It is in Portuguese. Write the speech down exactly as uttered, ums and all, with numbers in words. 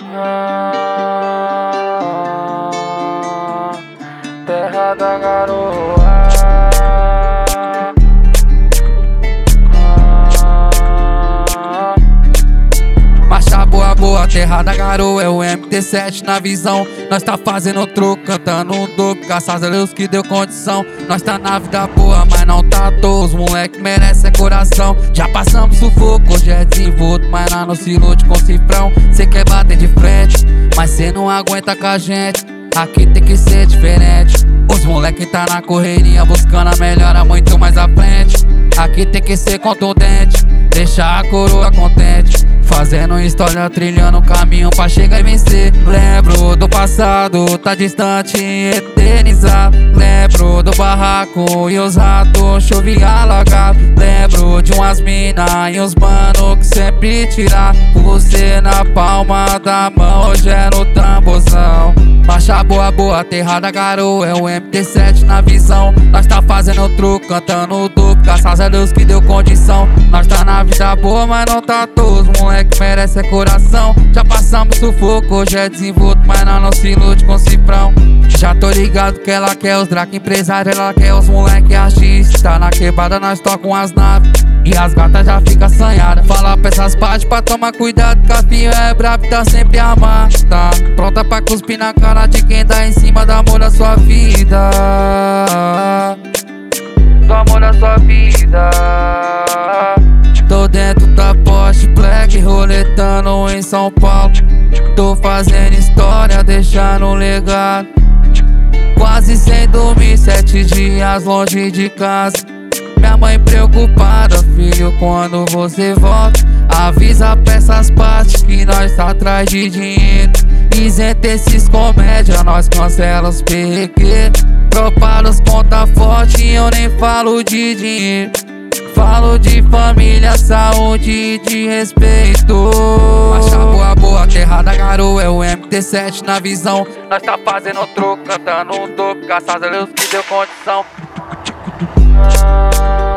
Ah, terra da garoa. Ah, marcha boa, boa, terra da garoa. É o M T sete na visão. Nós tá fazendo truque, cantando um dope. Graças a Deus que deu condição. Nós tá na vida boa, mas não tá à toa. Os moleque merece é coração. Já passamos sufoco, hoje é desenvolto. Mas lá no se ilude com cifrão. Cê quer bater de frente, mas cê não aguenta com a gente. Aqui tem que ser diferente. Os moleque tá na correria, buscando a melhora muito mais à frente. Aqui tem que ser contundente, deixar a coroa contente. Fazendo história, trilhando um caminho pra chegar e vencer. Lembro do passado, tá distante, eternizado. Lembro do barraco e os ratos, chovia alagado. Lembro de umas mina e uns mano que sempre tirar você na palma da mão, hoje é no tambozão. Marcha boa, boa, terra da garoa. É o M T sete na visão. Nós tá fazendo truque, cantando o duplo. Graças a Deus que deu condição. Nós tá na vida boa, mas não tá todos. Moleque merece é coração. Já passamos sufoco, hoje é desenvolto. Mas não, não se ilude com cifrão. Já tô ligado que ela quer os drac empresário, ela quer os moleque artista. Tá na quebrada, nós tocam as naves e as gatas já fica assanhada. Fala pra essas partes pra tomar cuidado, que a filha é braba e tá sempre amada. Tá pronta pra cuspir na cara de quem tá em cima do amor da sua vida. Do amor da sua vida. Tô dentro da Porsche Black, roletando em São Paulo. Tô fazendo história, deixando um legado. Quase sem dormir, sete dias longe de casa. Minha mãe preocupada, filho, quando você volta. Avisa pra essas partes que nós tá atrás de dinheiro. Isenta esses comédia, nós cancela os perrequeiros. Tropa os conta forte, eu nem falo de dinheiro. Falo de família, saúde e de respeito. Marcha boa, boa, terra da garoa. É o M T sete na visão. Nós tá fazendo truque, cantando um dope. Graças a Deus que deu condição. ah.